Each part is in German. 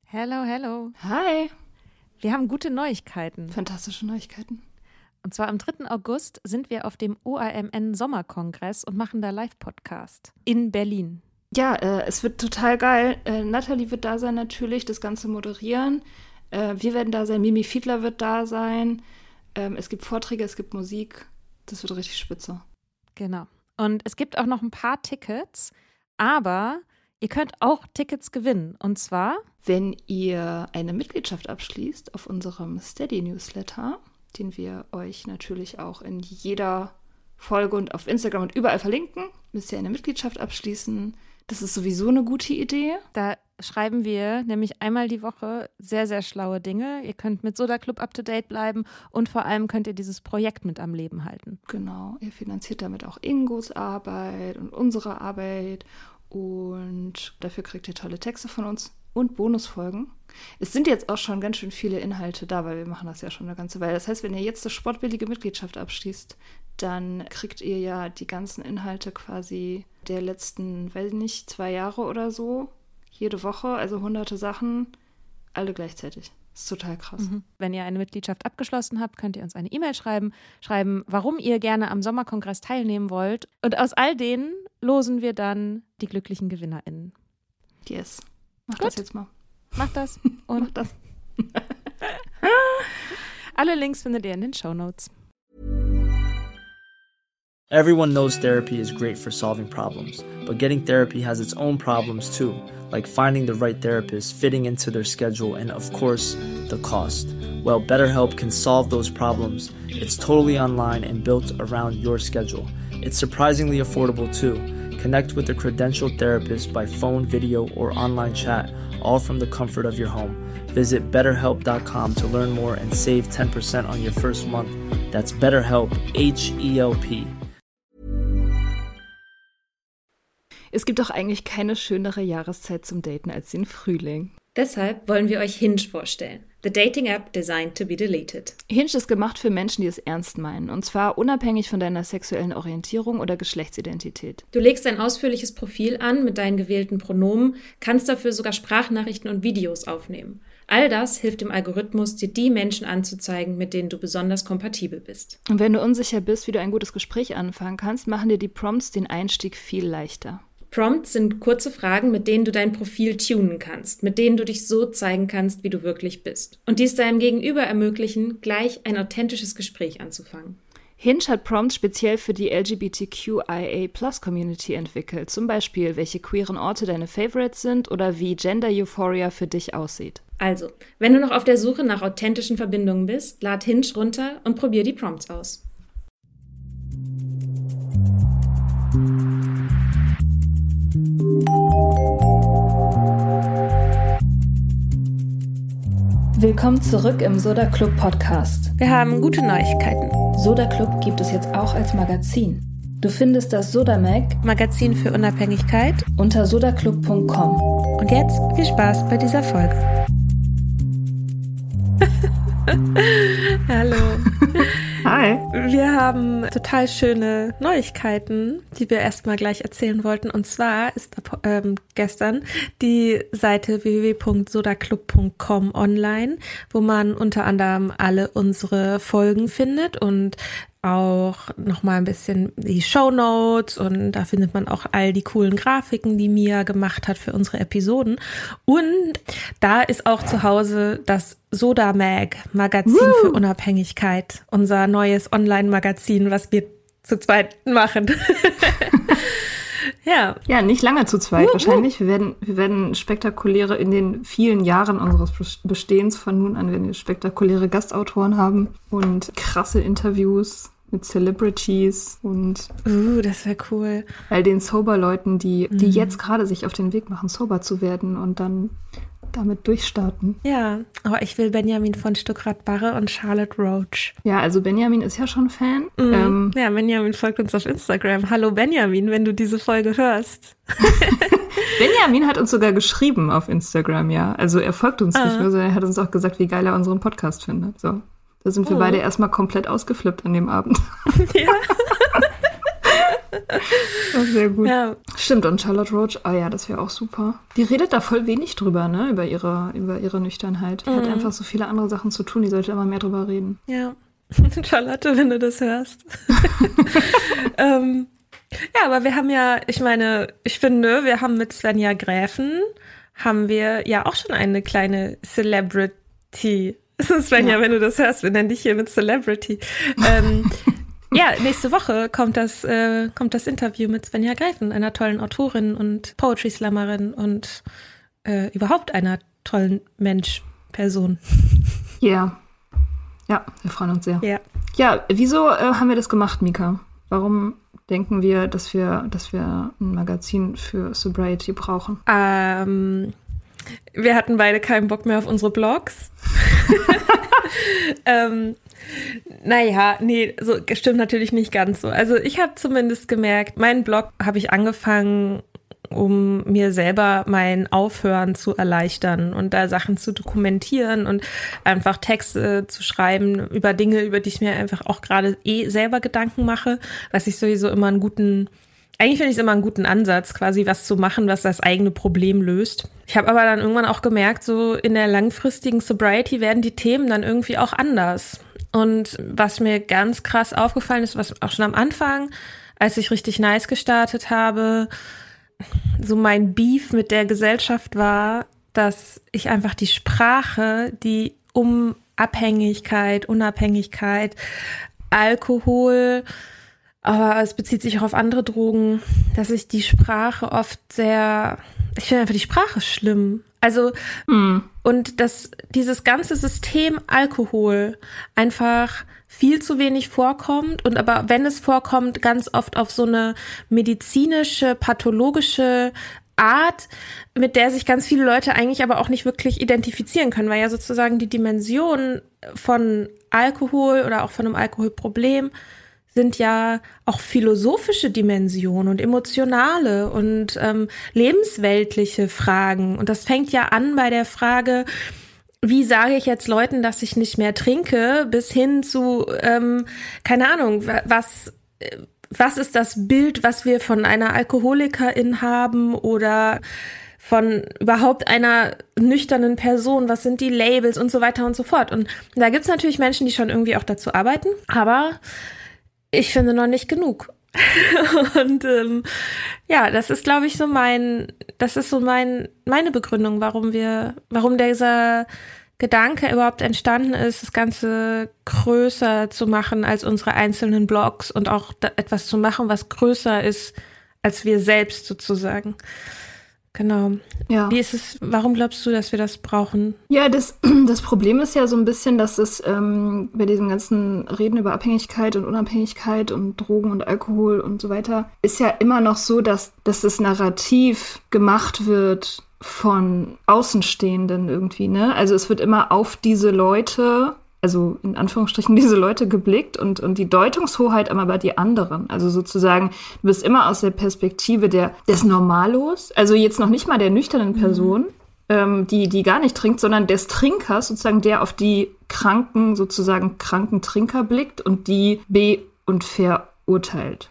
Hello, hello. Hi. Wir haben gute Neuigkeiten. Fantastische Neuigkeiten. Und zwar am 3. August sind wir auf dem OAMN-Sommerkongress und machen da Live-Podcast in Berlin. Ja, es wird total geil. Nathalie wird da sein natürlich, das Ganze moderieren. Wir werden da sein, Mimi Fiedler wird da sein. Es gibt Vorträge, es gibt Musik. Das wird richtig spitze. Genau. Und es gibt auch noch ein paar Tickets, aber ihr könnt auch Tickets gewinnen. Und zwar, wenn ihr eine Mitgliedschaft abschließt auf unserem Steady-Newsletter, den wir euch natürlich auch in jeder Folge und auf Instagram und überall verlinken, müsst ihr eine Mitgliedschaft abschließen. Das ist sowieso eine gute Idee. Da schreiben wir nämlich einmal die Woche sehr, sehr schlaue Dinge. Ihr könnt mit Soda Club up-to-date bleiben und vor allem könnt ihr dieses Projekt mit am Leben halten. Genau, ihr finanziert damit auch Ingos Arbeit und unsere Arbeit und dafür kriegt ihr tolle Texte von uns und Bonusfolgen. Es sind jetzt auch schon ganz schön viele Inhalte da, weil wir machen das ja schon eine ganze Weile. Das heißt, wenn ihr jetzt eine sportbillige Mitgliedschaft abschließt, dann kriegt ihr ja die ganzen Inhalte quasi der letzten, weiß ich nicht, 2 Jahre oder so, jede Woche, also hunderte Sachen, alle gleichzeitig. Das ist total krass. Wenn ihr eine Mitgliedschaft abgeschlossen habt, könnt ihr uns eine E-Mail schreiben, warum ihr gerne am Sommerkongress teilnehmen wollt. Und aus all denen losen wir dann die glücklichen GewinnerInnen. Yes. Mach Gut. das jetzt mal. Macht das. Und Mach das. alle Links findet ihr in den Shownotes. Everyone knows therapy is great for solving problems, but getting therapy has its own problems too, like finding the right therapist, fitting into their schedule, and of course, the cost. Well, BetterHelp can solve those problems. It's totally online and built around your schedule. It's surprisingly affordable too. Connect with a credentialed therapist by phone, video, or online chat, all from the comfort of your home. Visit BetterHelp.com to learn more and save 10% on your first month. That's BetterHelp, H-E-L-P. Es gibt doch eigentlich keine schönere Jahreszeit zum Daten als den Frühling. Deshalb wollen wir euch Hinge vorstellen. The Dating App designed to be deleted. Hinge ist gemacht für Menschen, die es ernst meinen. Und zwar unabhängig von deiner sexuellen Orientierung oder Geschlechtsidentität. Du legst ein ausführliches Profil an mit deinen gewählten Pronomen, kannst dafür sogar Sprachnachrichten und Videos aufnehmen. All das hilft dem Algorithmus, dir die Menschen anzuzeigen, mit denen du besonders kompatibel bist. Und wenn du unsicher bist, wie du ein gutes Gespräch anfangen kannst, machen dir die Prompts den Einstieg viel leichter. Prompts sind kurze Fragen, mit denen du dein Profil tunen kannst, mit denen du dich so zeigen kannst, wie du wirklich bist. Und dies deinem Gegenüber ermöglichen, gleich ein authentisches Gespräch anzufangen. Hinge hat Prompts speziell für die LGBTQIA+-Community entwickelt. Zum Beispiel, welche queeren Orte deine Favorites sind oder wie Gender Euphoria für dich aussieht. Also, wenn du noch auf der Suche nach authentischen Verbindungen bist, lad Hinge runter und probier die Prompts aus. Willkommen zurück im Soda Club Podcast. Wir haben gute Neuigkeiten. Soda Club gibt es jetzt auch als Magazin. Du findest das Soda Mag, Magazin für Unabhängigkeit, unter sodaclub.com. Und jetzt viel Spaß bei dieser Folge. Hallo. Hi. Wir haben total schöne Neuigkeiten, die wir erstmal gleich erzählen wollten. Und zwar ist gestern die Seite www.sodaclub.com online, wo man unter anderem alle unsere Folgen findet und auch nochmal ein bisschen die Shownotes, und da findet man auch all die coolen Grafiken, die Mia gemacht hat für unsere Episoden. Und da ist auch zu Hause das Soda Mag, Magazin für Unabhängigkeit, unser neues Online-Magazin, was wir zu zweit machen. Ja. Ja, nicht lange zu zweit wahrscheinlich. Wir werden spektakuläre, in den vielen Jahren unseres Bestehens von nun an, werden wir spektakuläre Gastautoren haben und krasse Interviews mit Celebrities und das wäre cool. All den Sober-Leuten, die jetzt gerade sich auf den Weg machen, sober zu werden und dann damit durchstarten. Ja, aber ich will Benjamin von Stuckrad-Barre und Charlotte Roach. Ja, also Benjamin ist ja schon Fan. Ja, Benjamin folgt uns auf Instagram. Hallo Benjamin, wenn du diese Folge hörst. Benjamin hat uns sogar geschrieben auf Instagram, ja. Also er folgt uns nicht nur, sondern er hat uns auch gesagt, wie geil er unseren Podcast findet. So, da sind wir beide erstmal komplett ausgeflippt an dem Abend. Ja. Oh, sehr gut. Ja. Stimmt, und Charlotte Roach, das wäre auch super. Die redet da voll wenig drüber, ne, über ihre Nüchternheit. Die hat einfach so viele andere Sachen zu tun, die sollte immer mehr drüber reden. Ja. Charlotte, wenn du das hörst. Ja, aber wir haben ja, ich finde, wir haben mit Svenja Gräfen, haben wir ja auch schon eine kleine Celebrity. Svenja, wenn du das hörst, wir nennen dich hier mit Celebrity. Ja, nächste Woche kommt das Interview mit Svenja Gräfen, einer tollen Autorin und Poetry-Slammerin und überhaupt einer tollen Person. Ja, wir freuen uns sehr. Ja. Ja, wieso haben wir das gemacht, Mika? Warum denken wir, dass wir ein Magazin für Sobriety brauchen? Wir hatten beide keinen Bock mehr auf unsere Blogs. So stimmt natürlich nicht ganz so. Also ich habe zumindest gemerkt, meinen Blog habe ich angefangen, um mir selber mein Aufhören zu erleichtern und da Sachen zu dokumentieren und einfach Texte zu schreiben über Dinge, über die ich mir einfach auch gerade selber Gedanken mache, was ich sowieso immer eigentlich finde ich es immer einen guten Ansatz, quasi was zu machen, was das eigene Problem löst. Ich habe aber dann irgendwann auch gemerkt, so in der langfristigen Sobriety werden die Themen dann irgendwie auch anders. Und was mir ganz krass aufgefallen ist, was auch schon am Anfang, als ich richtig nice gestartet habe, so mein Beef mit der Gesellschaft war, dass ich einfach die Sprache, die um Abhängigkeit, Unabhängigkeit, Alkohol, aber es bezieht sich auch auf andere Drogen, dass ich die Sprache oft ich finde einfach die Sprache schlimm. Also, und dass dieses ganze System Alkohol einfach viel zu wenig vorkommt und aber wenn es vorkommt, ganz oft auf so eine medizinische, pathologische Art, mit der sich ganz viele Leute eigentlich aber auch nicht wirklich identifizieren können, weil ja sozusagen die Dimensionen von Alkohol oder auch von einem Alkoholproblem sind ja auch philosophische Dimensionen und emotionale und lebensweltliche Fragen. Und das fängt ja an bei der Frage, wie sage ich jetzt Leuten, dass ich nicht mehr trinke, bis hin zu, keine Ahnung, was ist das Bild, was wir von einer Alkoholikerin haben oder von überhaupt einer nüchternen Person, was sind die Labels und so weiter und so fort. Und da gibt's natürlich Menschen, die schon irgendwie auch dazu arbeiten, aber ich finde noch nicht genug. Und das ist, glaube ich, meine Begründung, warum dieser Gedanke überhaupt entstanden ist, das Ganze größer zu machen als unsere einzelnen Blogs und auch etwas zu machen, was größer ist als wir selbst sozusagen. Genau. Ja. Wie ist es, warum glaubst du, dass wir das brauchen? Ja, das Problem ist ja so ein bisschen, dass es bei diesem ganzen Reden über Abhängigkeit und Unabhängigkeit und Drogen und Alkohol und so weiter, ist ja immer noch so, dass das Narrativ gemacht wird von Außenstehenden irgendwie, ne? Also es wird immer auf diese Leute, also in Anführungsstrichen diese Leute geblickt und die Deutungshoheit aber bei die anderen. Also sozusagen, du bist immer aus der Perspektive des Normalos, also jetzt noch nicht mal der nüchternen Person, die gar nicht trinkt, sondern des Trinkers, sozusagen der auf die kranken Trinker blickt und die und verurteilt.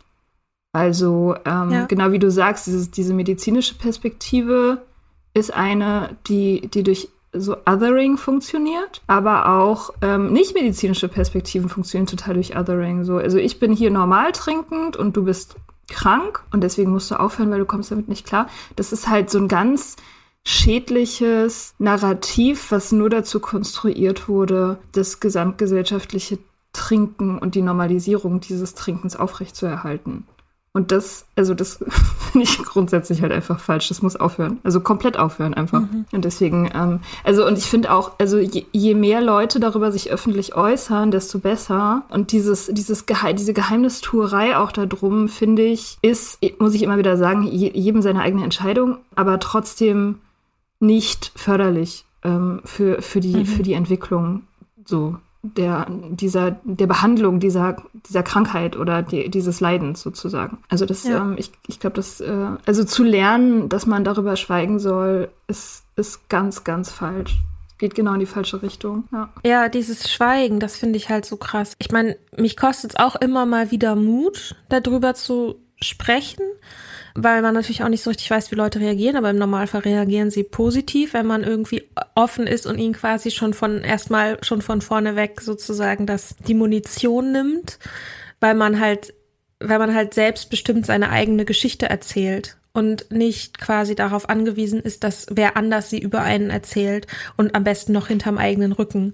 Also genau wie du sagst, diese medizinische Perspektive ist eine, die durch so Othering funktioniert, aber auch nicht-medizinische Perspektiven funktionieren total durch Othering. So, also ich bin hier normal trinkend und du bist krank und deswegen musst du aufhören, weil du kommst damit nicht klar. Das ist halt so ein ganz schädliches Narrativ, was nur dazu konstruiert wurde, das gesamtgesellschaftliche Trinken und die Normalisierung dieses Trinkens aufrechtzuerhalten. Und das finde ich grundsätzlich halt einfach falsch. Das muss aufhören. Also komplett aufhören einfach. Und deswegen, und ich finde auch, also je mehr Leute darüber sich öffentlich äußern, desto besser. Und diese Geheimnistuerei auch da drum, finde ich, ist, muss ich immer wieder sagen, jedem seine eigene Entscheidung, aber trotzdem nicht förderlich für die Entwicklung so. Der Behandlung dieser Krankheit oder dieses Leidens sozusagen. Also das, ich glaube, also zu lernen, dass man darüber schweigen soll, ist ganz, ganz falsch. Geht genau in die falsche Richtung. Ja, dieses Schweigen, das finde ich halt so krass. Ich meine, mich kostet es auch immer mal wieder Mut, darüber zu sprechen, weil man natürlich auch nicht so richtig weiß, wie Leute reagieren, aber im Normalfall reagieren sie positiv, wenn man irgendwie offen ist und ihnen quasi schon von vorne weg sozusagen die Munition nimmt, weil man halt selbstbestimmt seine eigene Geschichte erzählt und nicht quasi darauf angewiesen ist, dass wer anders sie über einen erzählt und am besten noch hinterm eigenen Rücken.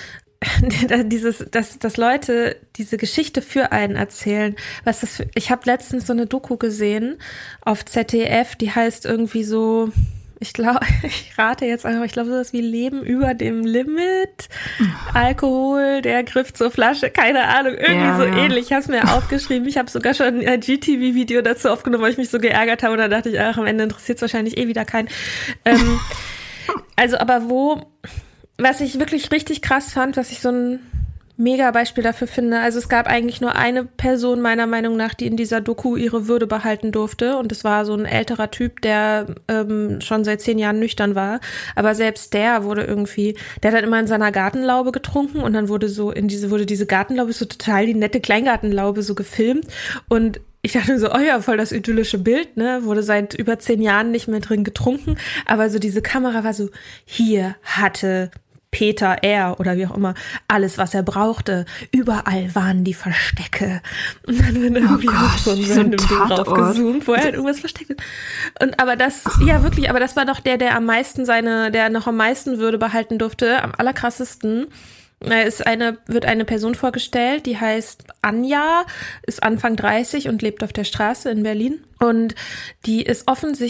Dass Leute diese Geschichte für einen erzählen. Ich habe letztens so eine Doku gesehen auf ZDF, die heißt irgendwie so, ich rate jetzt einfach, ich glaube sowas wie Leben über dem Limit, Alkohol, der Griff zur Flasche, keine Ahnung, irgendwie ähnlich. Ich habe es mir aufgeschrieben, ich habe sogar schon ein GTV-Video dazu aufgenommen, weil ich mich so geärgert habe und da dachte ich, am Ende interessiert es wahrscheinlich wieder keinen. Was ich wirklich richtig krass fand, was ich so ein mega Beispiel dafür finde, also es gab eigentlich nur eine Person meiner Meinung nach, die in dieser Doku ihre Würde behalten durfte und es war so ein älterer Typ, der schon seit 10 Jahren nüchtern war, aber selbst der hat dann immer in seiner Gartenlaube getrunken und dann wurde diese Gartenlaube, so total die nette Kleingartenlaube so gefilmt und ich dachte mir so, oh ja, voll das idyllische Bild, ne, wurde seit über 10 Jahren nicht mehr drin getrunken, aber so diese Kamera war so, hier hatte Peter R. oder wie auch immer, alles, was er brauchte. Überall waren die Verstecke. Und dann wird irgendwie so ein random Ding draufgezoomt, wo er halt irgendwas versteckt hat. Aber das war doch der noch am meisten Würde behalten durfte, am allerkrassesten. Wird eine Person vorgestellt, die heißt Anja, ist Anfang 30 und lebt auf der Straße in Berlin. Und die ist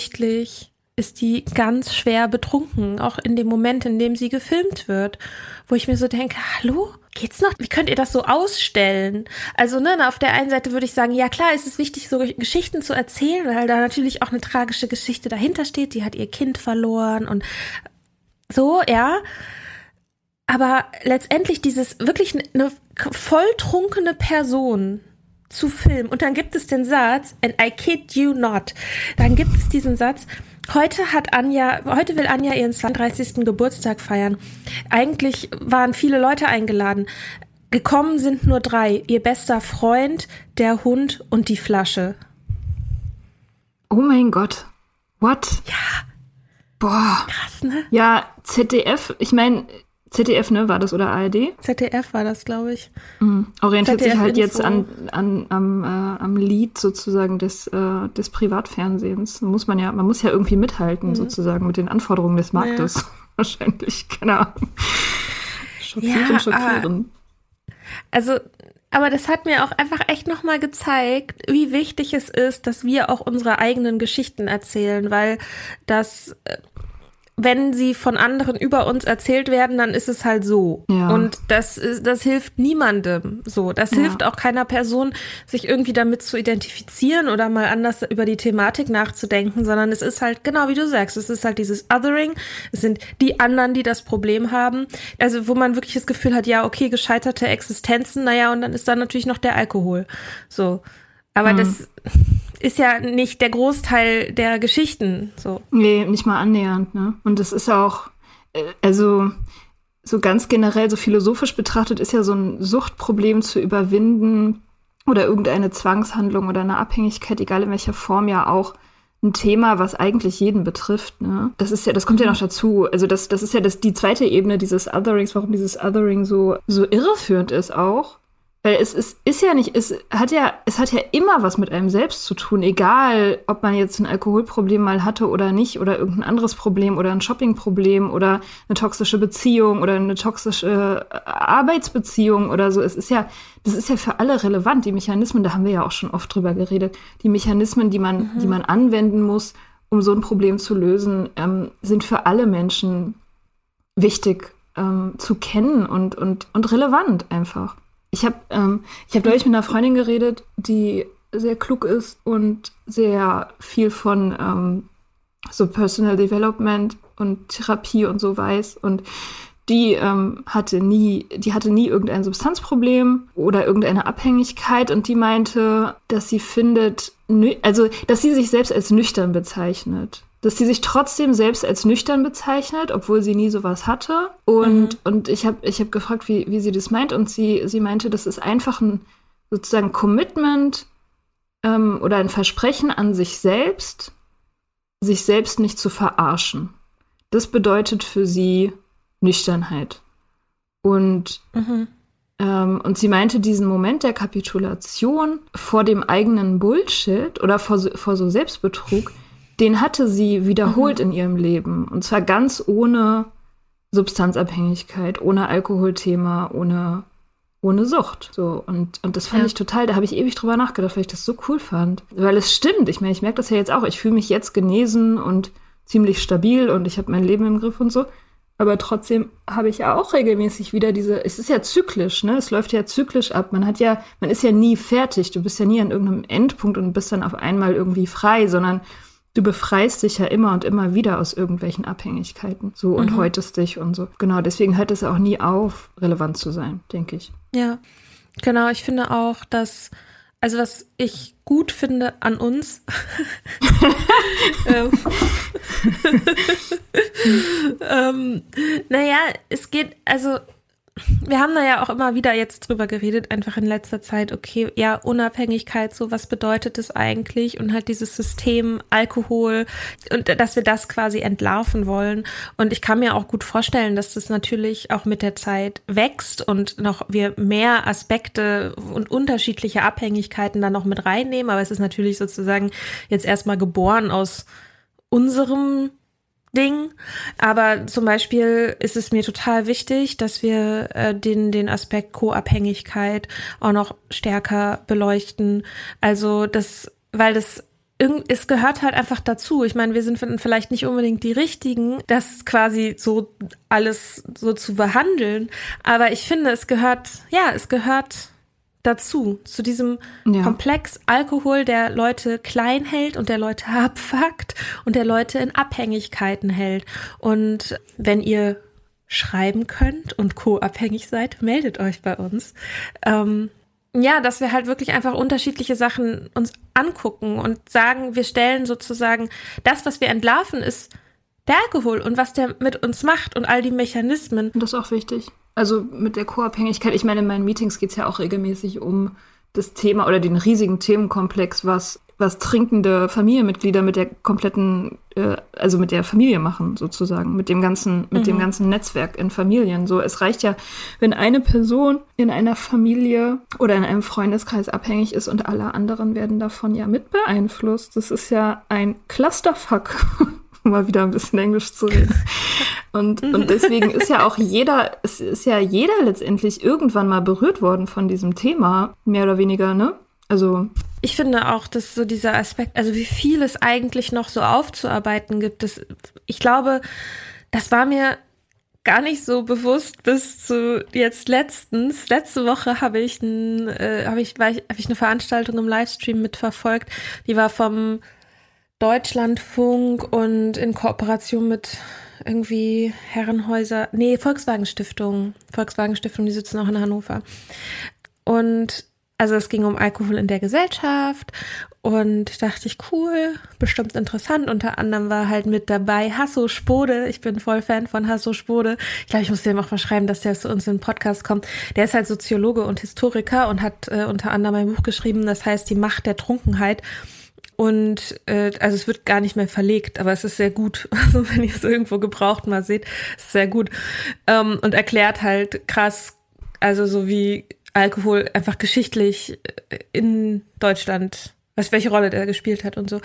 ganz schwer betrunken, auch in dem Moment, in dem sie gefilmt wird, wo ich mir so denke, hallo, geht's noch? Wie könnt ihr das so ausstellen? Also, auf der einen Seite würde ich sagen, ja klar, es ist wichtig, so Geschichten zu erzählen, weil da natürlich auch eine tragische Geschichte dahinter steht. Sie hat ihr Kind verloren und so, ja. Aber letztendlich wirklich eine volltrunkene Person zu filmen und dann gibt es den Satz, and I kid you not, dann gibt es diesen Satz, heute will Anja ihren 32. Geburtstag feiern. Eigentlich waren viele Leute eingeladen. Gekommen sind nur 3. Ihr bester Freund, der Hund und die Flasche. Oh mein Gott. What? Ja. Boah. Krass, ne? Ja, ZDF, ich meine, ZDF, ne, war das oder ARD? ZDF war das, glaube ich. Orientiert ZDF sich halt Info. jetzt am Lied sozusagen des Privatfernsehens. Man muss ja irgendwie mithalten, sozusagen, mit den Anforderungen des Marktes. Ja. Wahrscheinlich, keine Ahnung. Schockieren. Also, aber das hat mir auch einfach echt nochmal gezeigt, wie wichtig es ist, dass wir auch unsere eigenen Geschichten erzählen, weil wenn sie von anderen über uns erzählt werden, dann ist es halt so. Ja. Und das hilft niemandem so. Das hilft auch keiner Person, sich irgendwie damit zu identifizieren oder mal anders über die Thematik nachzudenken, sondern es ist halt, genau wie du sagst, es ist halt dieses Othering. Es sind die anderen, die das Problem haben. Also wo man wirklich das Gefühl hat, ja, okay, gescheiterte Existenzen, naja, und dann ist da natürlich noch der Alkohol. So. Aber das ist ja nicht der Großteil der Geschichten, so. Nee, nicht mal annähernd, ne? Und das ist ja auch, also so ganz generell, so philosophisch betrachtet, ist ja so ein Suchtproblem zu überwinden oder irgendeine Zwangshandlung oder eine Abhängigkeit, egal in welcher Form, ja auch ein Thema, was eigentlich jeden betrifft, ne? Das kommt ja noch dazu. Also das ist ja die zweite Ebene dieses Otherings, warum dieses Othering so irreführend ist auch. Weil es hat ja immer was mit einem selbst zu tun, egal ob man jetzt ein Alkoholproblem mal hatte oder nicht oder irgendein anderes Problem oder ein Shoppingproblem oder eine toxische Beziehung oder eine toxische Arbeitsbeziehung oder so. Das ist ja für alle relevant. Die Mechanismen, da haben wir ja auch schon oft drüber geredet, die Mechanismen, die man anwenden muss, um so ein Problem zu lösen, sind für alle Menschen wichtig zu kennen und relevant einfach. Ich hab neulich mit einer Freundin geredet, die sehr klug ist und sehr viel von so Personal Development und Therapie und so weiß. Und die hatte nie irgendein Substanzproblem oder irgendeine Abhängigkeit. Und die meinte, dass sie findet, dass sie sich selbst als nüchtern bezeichnet. Dass sie sich trotzdem selbst als nüchtern bezeichnet, obwohl sie nie sowas hatte. Und ich hab gefragt, wie sie das meint. Und sie meinte, das ist einfach ein sozusagen Commitment oder ein Versprechen an sich selbst nicht zu verarschen. Das bedeutet für sie Nüchternheit. Und sie meinte, diesen Moment der Kapitulation vor dem eigenen Bullshit oder vor so Selbstbetrug, den hatte sie wiederholt in ihrem Leben. Und zwar ganz ohne Substanzabhängigkeit, ohne Alkoholthema, ohne Sucht. So, und das fand ich total, da habe ich ewig drüber nachgedacht, weil ich das so cool fand. Weil es stimmt, ich meine, ich merke das ja jetzt auch, ich fühle mich jetzt genesen und ziemlich stabil und ich habe mein Leben im Griff und so. Aber trotzdem habe ich ja auch regelmäßig wieder es ist ja zyklisch, ne? Es läuft ja zyklisch ab. Man ist ja nie fertig. Du bist ja nie an irgendeinem Endpunkt und bist dann auf einmal irgendwie frei, sondern du befreist dich ja immer und immer wieder aus irgendwelchen Abhängigkeiten. So und häutest dich und so. Genau, deswegen hört es auch nie auf, relevant zu sein, denke ich. Ja, genau. Ich finde auch, dass, also was ich gut finde an uns, naja, es geht, also wir haben da ja auch immer wieder jetzt drüber geredet, einfach in letzter Zeit, okay, ja, Unabhängigkeit, so was bedeutet es eigentlich und halt dieses System Alkohol und dass wir das quasi entlarven wollen. Und ich kann mir auch gut vorstellen, dass das natürlich auch mit der Zeit wächst und noch wir mehr Aspekte und unterschiedliche Abhängigkeiten dann noch mit reinnehmen. Aber es ist natürlich sozusagen jetzt erstmal geboren aus unserem Ding, aber zum Beispiel ist es mir total wichtig, dass wir den Aspekt Co-Abhängigkeit auch noch stärker beleuchten. Also weil es gehört halt einfach dazu. Ich meine, wir sind vielleicht nicht unbedingt die Richtigen, das quasi so alles so zu behandeln, aber ich finde, es gehört dazu, zu diesem Komplex Alkohol, der Leute klein hält und der Leute abfuckt und der Leute in Abhängigkeiten hält. Und wenn ihr schreiben könnt und co-abhängig seid, meldet euch bei uns. Dass wir halt wirklich einfach unterschiedliche Sachen uns angucken und sagen, wir stellen sozusagen das, was wir entlarven, ist der Alkohol und was der mit uns macht und all die Mechanismen. Und das ist auch wichtig. Also mit der Co-Abhängigkeit, ich meine, in meinen Meetings geht es ja auch regelmäßig um das Thema oder den riesigen Themenkomplex, was trinkende Familienmitglieder mit der kompletten, also mit der Familie machen sozusagen, mit dem ganzen Netzwerk in Familien. So, es reicht ja, wenn eine Person in einer Familie oder in einem Freundeskreis abhängig ist und alle anderen werden davon ja mit beeinflusst. Das ist ja ein Clusterfuck, um mal wieder ein bisschen Englisch zu reden. Und deswegen ist ja auch jeder letztendlich irgendwann mal berührt worden von diesem Thema, mehr oder weniger, ne? Also ich finde auch, dass so dieser Aspekt, also wie viel es eigentlich noch so aufzuarbeiten gibt, ich glaube, das war mir gar nicht so bewusst bis zu jetzt letztens. Letzte Woche habe ich eine Veranstaltung im Livestream mitverfolgt, die war vom Deutschlandfunk und in Kooperation mit irgendwie Volkswagen Stiftung, die sitzen auch in Hannover. Und also es ging um Alkohol in der Gesellschaft und dachte ich, cool, bestimmt interessant. Unter anderem war halt mit dabei Hasso Spode. Ich bin voll Fan von Hasso Spode. Ich glaube, ich muss dem auch mal schreiben, dass der zu uns in den Podcast kommt. Der ist halt Soziologe und Historiker und hat unter anderem ein Buch geschrieben, das heißt Die Macht der Trunkenheit. Und also es wird gar nicht mehr verlegt, aber es ist sehr gut. Also wenn ihr es irgendwo gebraucht mal seht, ist es sehr gut. Und erklärt halt krass, also so wie Alkohol einfach geschichtlich in Deutschland, welche Rolle der gespielt hat und so.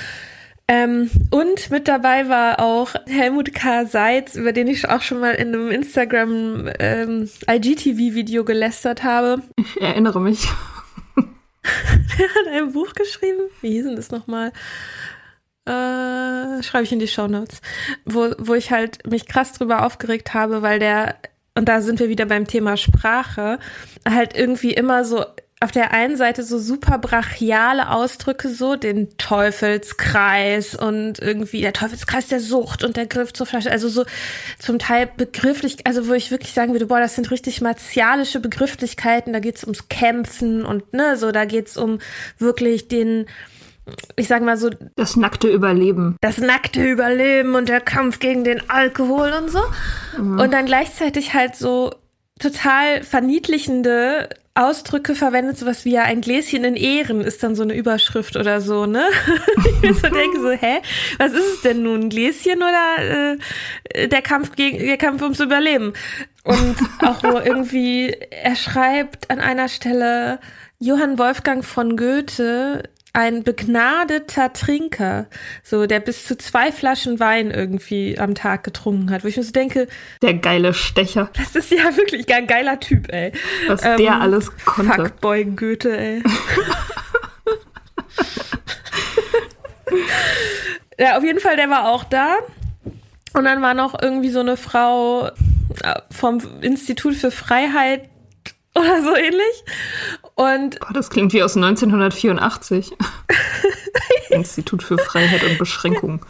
Und mit dabei war auch Helmut K. Seitz, über den ich auch schon mal in einem Instagram IGTV-Video gelästert habe. Ich erinnere mich. Der hat ein Buch geschrieben. Wie hieß denn das nochmal? Schreibe ich in die Shownotes. Wo ich halt mich krass drüber aufgeregt habe, weil und da sind wir wieder beim Thema Sprache, halt irgendwie immer so auf der einen Seite so super brachiale Ausdrücke, so den Teufelskreis und irgendwie der Teufelskreis der Sucht und der Griff zur Flasche, also so zum Teil begrifflich, also wo ich wirklich sagen würde, boah, das sind richtig martialische Begrifflichkeiten, da geht's ums Kämpfen und ne, so da geht's um wirklich ich sag mal so das nackte Überleben. Das nackte Überleben und der Kampf gegen den Alkohol und so. Mhm. Und dann gleichzeitig halt so total verniedlichende Ausdrücke verwendet, sowas wie ja ein Gläschen in Ehren ist dann so eine Überschrift oder so, ne? Ich mir so denke so, was ist es denn nun? Ein Gläschen oder der Kampf ums Überleben? Und auch wo irgendwie, er schreibt an einer Stelle, Johann Wolfgang von Goethe, ein begnadeter Trinker, so der bis zu 2 Flaschen Wein irgendwie am Tag getrunken hat, wo ich mir so denke, der geile Stecher. Das ist ja wirklich ein geiler Typ, ey. Was der alles konnte. Fuckboy Goethe, ey. Ja, auf jeden Fall, der war auch da. Und dann war noch irgendwie so eine Frau vom Institut für Freiheit oder so ähnlich. Und boah, das klingt wie aus 1984. Institut für Freiheit und Beschränkung.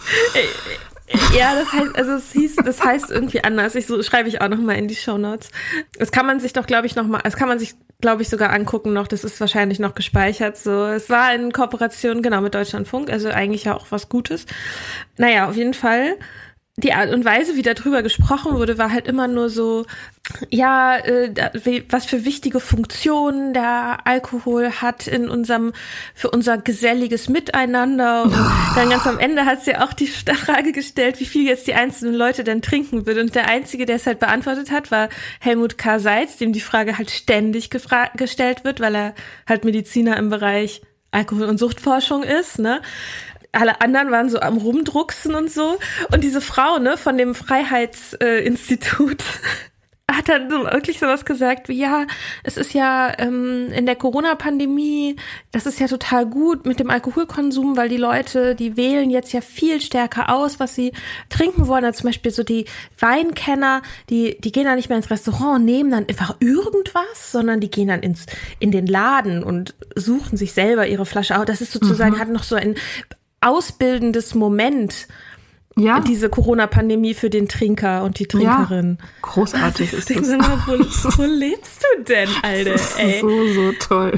Ja, das heißt irgendwie anders. Schreibe ich auch noch mal in die Shownotes. Das kann man sich doch, glaube ich, sogar angucken noch. Das ist wahrscheinlich noch gespeichert. So, es war in Kooperation, genau, mit Deutschlandfunk. Also eigentlich ja auch was Gutes. Naja, auf jeden Fall. Die Art und Weise, wie darüber gesprochen wurde, war halt immer nur so, ja, was für wichtige Funktionen der Alkohol hat für unser geselliges Miteinander. Und dann ganz am Ende hat sie auch die Frage gestellt, wie viel jetzt die einzelnen Leute denn trinken würden. Und der Einzige, der es halt beantwortet hat, war Helmut K. Seitz, dem die Frage halt ständig gestellt wird, weil er halt Mediziner im Bereich Alkohol- und Suchtforschung ist, ne? Alle anderen waren so am Rumdrucksen und so. Und diese Frau, ne, von dem Freiheitsinstitut hat dann so wirklich sowas gesagt wie, ja, es ist ja in der Corona-Pandemie, das ist ja total gut mit dem Alkoholkonsum, weil die Leute, die wählen jetzt ja viel stärker aus, was sie trinken wollen. Also zum Beispiel so die Weinkenner, die gehen dann nicht mehr ins Restaurant und nehmen dann einfach irgendwas, sondern die gehen dann in den Laden und suchen sich selber ihre Flasche aus. Das ist sozusagen, hat noch so ein ausbildendes Moment, ja, diese Corona-Pandemie für den Trinker und die Trinkerin. Ja, großartig ist das. Wo lebst du denn, Alter? Ey? So toll.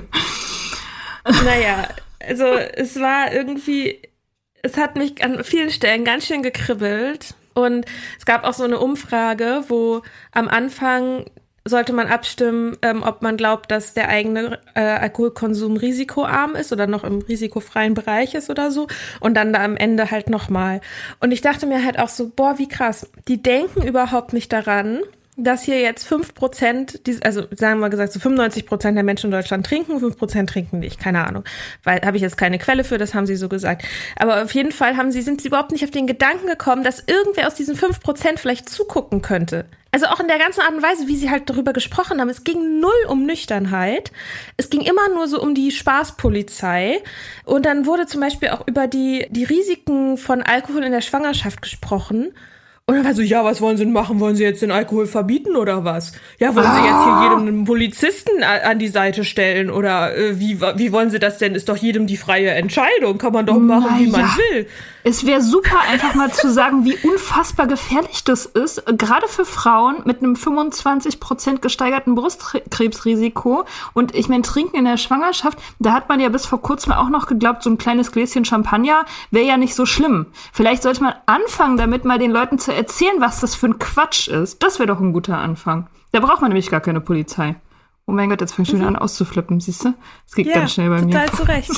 Naja, also es war irgendwie, es hat mich an vielen Stellen ganz schön gekribbelt. Und es gab auch so eine Umfrage, wo am Anfang sollte man abstimmen, ob man glaubt, dass der eigene Alkoholkonsum risikoarm ist oder noch im risikofreien Bereich ist oder so. Und dann da am Ende halt nochmal. Und ich dachte mir halt auch so, boah, wie krass. Die denken überhaupt nicht daran, dass hier jetzt 5%, also sagen wir mal gesagt, so 95% der Menschen in Deutschland trinken, 5% trinken nicht, keine Ahnung. Weil habe ich jetzt keine Quelle für, das haben sie so gesagt. Aber auf jeden Fall sind sie überhaupt nicht auf den Gedanken gekommen, dass irgendwer aus diesen 5% vielleicht zugucken könnte. Also auch in der ganzen Art und Weise, wie sie halt darüber gesprochen haben. Es ging null um Nüchternheit. Es ging immer nur so um die Spaßpolizei. Und dann wurde zum Beispiel auch über die Risiken von Alkohol in der Schwangerschaft gesprochen. Und dann war so, ja, was wollen sie denn machen? Wollen sie jetzt den Alkohol verbieten oder was? Ja, wollen sie jetzt hier jedem einen Polizisten an die Seite stellen? Oder wie wollen sie das denn? Ist doch jedem die freie Entscheidung. Kann man doch machen, wie man will. Es wäre super, einfach mal zu sagen, wie unfassbar gefährlich das ist. Gerade für Frauen mit einem 25% gesteigerten Brustkrebsrisiko. Und ich meine, Trinken in der Schwangerschaft, da hat man ja bis vor kurzem auch noch geglaubt, so ein kleines Gläschen Champagner wäre ja nicht so schlimm. Vielleicht sollte man anfangen, damit mal den Leuten zu erzählen, was das für ein Quatsch ist. Das wäre doch ein guter Anfang. Da braucht man nämlich gar keine Polizei. Oh mein Gott, jetzt fängt schon wieder an auszuflippen, siehst du? Das geht ganz schnell bei mir. Ja, total zu Recht.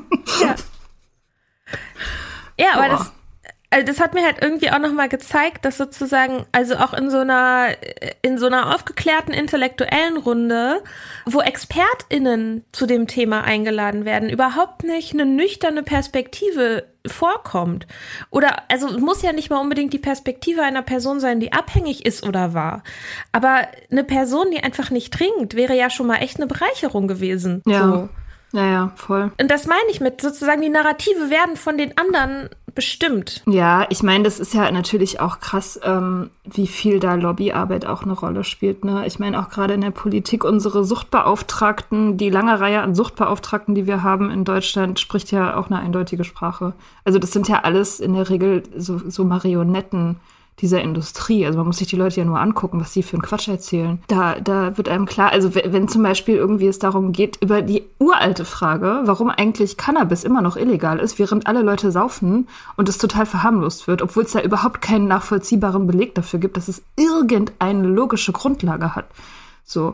Ja, aber das hat mir halt irgendwie auch nochmal gezeigt, dass sozusagen, also auch in so einer aufgeklärten intellektuellen Runde, wo ExpertInnen zu dem Thema eingeladen werden, überhaupt nicht eine nüchterne Perspektive vorkommt. Oder, also es muss ja nicht mal unbedingt die Perspektive einer Person sein, die abhängig ist oder war. Aber eine Person, die einfach nicht trinkt, wäre ja schon mal echt eine Bereicherung gewesen. Ja. So. Ja, voll. Und das meine ich mit sozusagen, die Narrative werden von den anderen bestimmt. Ja, ich meine, das ist ja natürlich auch krass, wie viel da Lobbyarbeit auch eine Rolle spielt, ne? Ich meine, auch gerade in der Politik, unsere Suchtbeauftragten, die lange Reihe an Suchtbeauftragten, die wir haben in Deutschland, spricht ja auch eine eindeutige Sprache. Also das sind ja alles in der Regel so Marionetten dieser Industrie. Also man muss sich die Leute ja nur angucken, was die für einen Quatsch erzählen. Da wird einem klar, also wenn zum Beispiel irgendwie es darum geht, über die uralte Frage, warum eigentlich Cannabis immer noch illegal ist, während alle Leute saufen und es total verharmlost wird, obwohl es da überhaupt keinen nachvollziehbaren Beleg dafür gibt, dass es irgendeine logische Grundlage hat. So.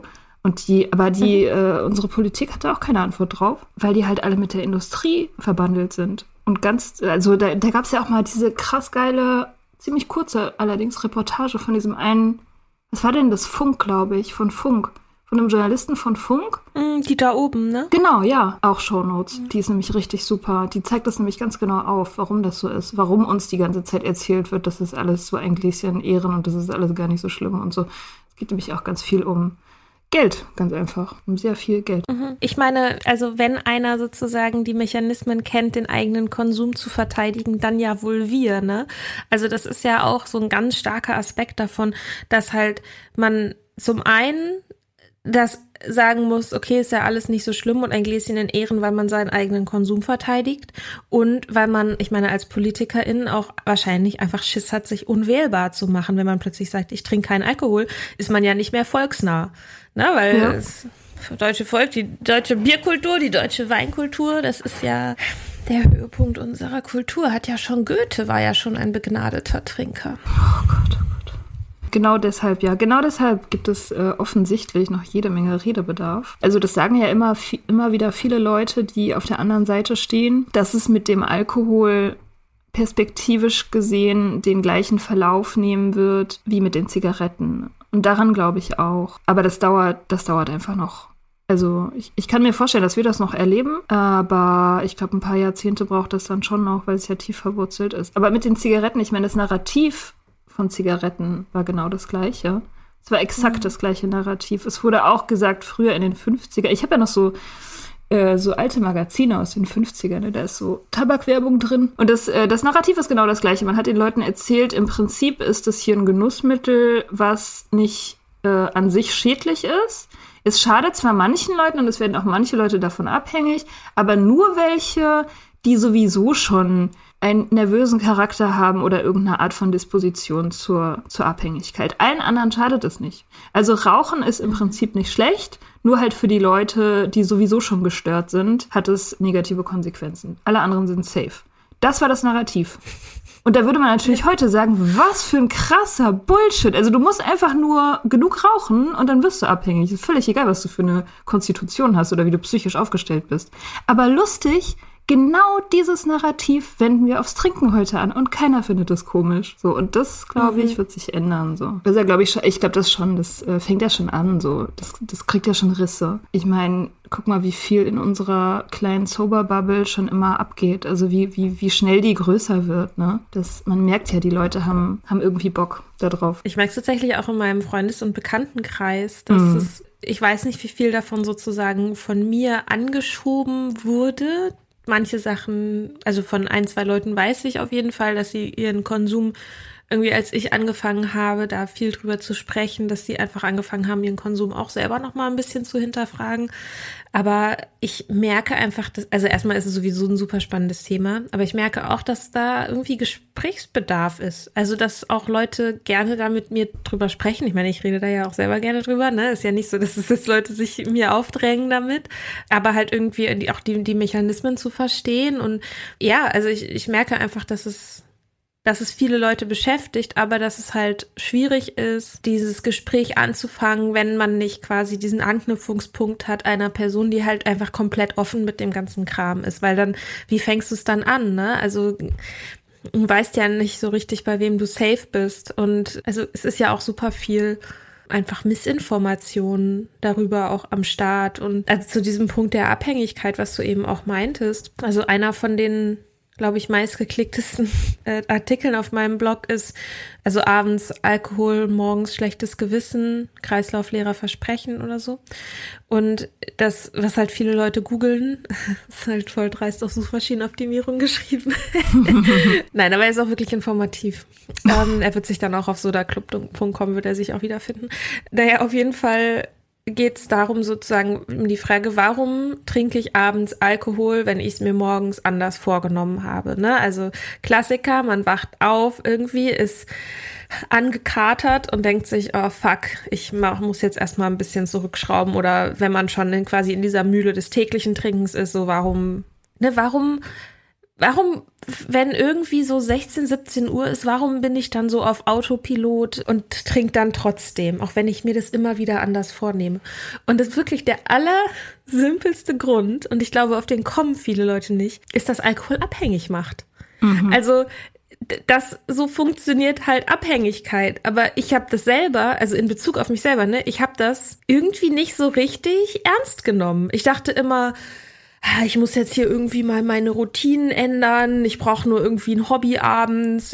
Und unsere Politik hat da auch keine Antwort drauf, weil die halt alle mit der Industrie verbandelt sind. Und da gab es ja auch mal diese krass geile, ziemlich kurze allerdings Reportage von diesem einen, was war denn das? Funk, glaube ich, von einem Journalisten von Funk. Die da oben, ne? Genau, ja, auch Shownotes. Die ist nämlich richtig super. Die zeigt das nämlich ganz genau auf, warum das so ist. Warum uns die ganze Zeit erzählt wird, das ist alles so ein Gläschen Ehren und das ist alles gar nicht so schlimm und so. Es geht nämlich auch ganz viel um Geld, ganz einfach. Um sehr viel Geld. Ich meine, also wenn einer sozusagen die Mechanismen kennt, den eigenen Konsum zu verteidigen, dann ja wohl wir, ne? Also das ist ja auch so ein ganz starker Aspekt davon, dass halt man zum einen das sagen muss, okay, ist ja alles nicht so schlimm und ein Gläschen in Ehren, weil man seinen eigenen Konsum verteidigt und weil man, ich meine, als Politikerin auch wahrscheinlich einfach Schiss hat, sich unwählbar zu machen. Wenn man plötzlich sagt, ich trinke keinen Alkohol, ist man ja nicht mehr volksnah. Na, weil das deutsche Volk, die deutsche Bierkultur, die deutsche Weinkultur, das ist ja der Höhepunkt unserer Kultur. Goethe war ja schon ein begnadeter Trinker. Oh Gott. Genau deshalb gibt es offensichtlich noch jede Menge Redebedarf. Also das sagen ja immer wieder viele Leute, die auf der anderen Seite stehen, dass es mit dem Alkohol perspektivisch gesehen den gleichen Verlauf nehmen wird wie mit den Zigaretten. Und daran glaube ich auch. Aber das dauert einfach noch. Also ich kann mir vorstellen, dass wir das noch erleben, aber ich glaube, ein paar Jahrzehnte braucht das dann schon noch, weil es ja tief verwurzelt ist. Aber mit den Zigaretten, ich meine, das Narrativ von Zigaretten war genau das Gleiche. Es war exakt das gleiche Narrativ. Es wurde auch gesagt, früher in den 50er, ich habe ja noch so alte Magazine aus den 50ern, ne? Da ist so Tabakwerbung drin. Und das Narrativ ist genau das Gleiche. Man hat den Leuten erzählt, im Prinzip ist das hier ein Genussmittel, was nicht an sich schädlich ist. Es schadet zwar manchen Leuten und es werden auch manche Leute davon abhängig, aber nur welche, die sowieso schon einen nervösen Charakter haben oder irgendeine Art von Disposition zur Abhängigkeit. Allen anderen schadet es nicht. Also Rauchen ist im Prinzip nicht schlecht, nur halt für die Leute, die sowieso schon gestört sind, hat es negative Konsequenzen. Alle anderen sind safe. Das war das Narrativ. Und da würde man natürlich heute sagen, was für ein krasser Bullshit. Also du musst einfach nur genug rauchen und dann wirst du abhängig. Ist völlig egal, was du für eine Konstitution hast oder wie du psychisch aufgestellt bist. Aber lustig, genau dieses Narrativ wenden wir aufs Trinken heute an und keiner findet das komisch. So, und das, glaube ich, wird sich ändern. So. Das ist ja, glaube ich, das fängt ja schon an. So. Das kriegt ja schon Risse. Ich meine, guck mal, wie viel in unserer kleinen Sober-Bubble schon immer abgeht. Also wie schnell die größer wird. Ne? Man merkt ja, die Leute haben irgendwie Bock da drauf. Ich merke es tatsächlich auch in meinem Freundes- und Bekanntenkreis, dass es, ich weiß nicht, wie viel davon sozusagen von mir angeschoben wurde. Manche Sachen, also von 1, 2 Leuten weiß ich auf jeden Fall, dass sie ihren Konsum irgendwie, als ich angefangen habe, da viel drüber zu sprechen, dass sie einfach angefangen haben, ihren Konsum auch selber noch mal ein bisschen zu hinterfragen. Aber ich merke einfach, also erstmal ist es sowieso ein super spannendes Thema, aber ich merke auch, dass da irgendwie Gesprächsbedarf ist. Also, dass auch Leute gerne da mit mir drüber sprechen. Ich meine, ich rede da ja auch selber gerne drüber, ne? Ist ja nicht so, dass es jetzt Leute sich mir aufdrängen damit, aber halt irgendwie auch die Mechanismen zu verstehen. Und ja, also ich merke einfach, dass es viele Leute beschäftigt, aber dass es halt schwierig ist, dieses Gespräch anzufangen, wenn man nicht quasi diesen Anknüpfungspunkt hat einer Person, die halt einfach komplett offen mit dem ganzen Kram ist, weil dann, wie fängst du es dann an, ne? Also du weißt ja nicht so richtig, bei wem du safe bist und also es ist ja auch super viel einfach Missinformationen darüber auch am Start und also zu diesem Punkt der Abhängigkeit, was du eben auch meintest, also einer von den, glaube ich, meistgeklicktesten Artikeln auf meinem Blog ist, also abends Alkohol, morgens schlechtes Gewissen, kreislaufleerer Versprechen oder so. Und das, was halt viele Leute googeln, ist halt voll dreist auf Suchmaschinenoptimierung geschrieben. Nein, aber er ist auch wirklich informativ. Er wird sich dann auch auf sodaclub.com wird er sich auch wiederfinden. Naja, auf jeden Fall geht es darum sozusagen um die Frage, warum trinke ich abends Alkohol, wenn ich es mir morgens anders vorgenommen habe, ne? Also Klassiker, man wacht auf, irgendwie ist angekatert und denkt sich, oh fuck, ich muss jetzt erstmal ein bisschen zurückschrauben oder wenn man schon quasi in dieser Mühle des täglichen Trinkens ist, so warum warum, wenn irgendwie so 16, 17 Uhr ist, warum bin ich dann so auf Autopilot und trinke dann trotzdem, auch wenn ich mir das immer wieder anders vornehme? Und das ist wirklich der allersimpelste Grund, und ich glaube, auf den kommen viele Leute nicht, ist, dass Alkohol abhängig macht. Also das so funktioniert halt Abhängigkeit. Aber ich habe das selber, also in Bezug auf mich selber, ne, ich habe das irgendwie nicht so richtig ernst genommen. Ich dachte immer, ich muss jetzt hier irgendwie mal meine Routinen ändern. Ich brauche nur irgendwie ein Hobby abends.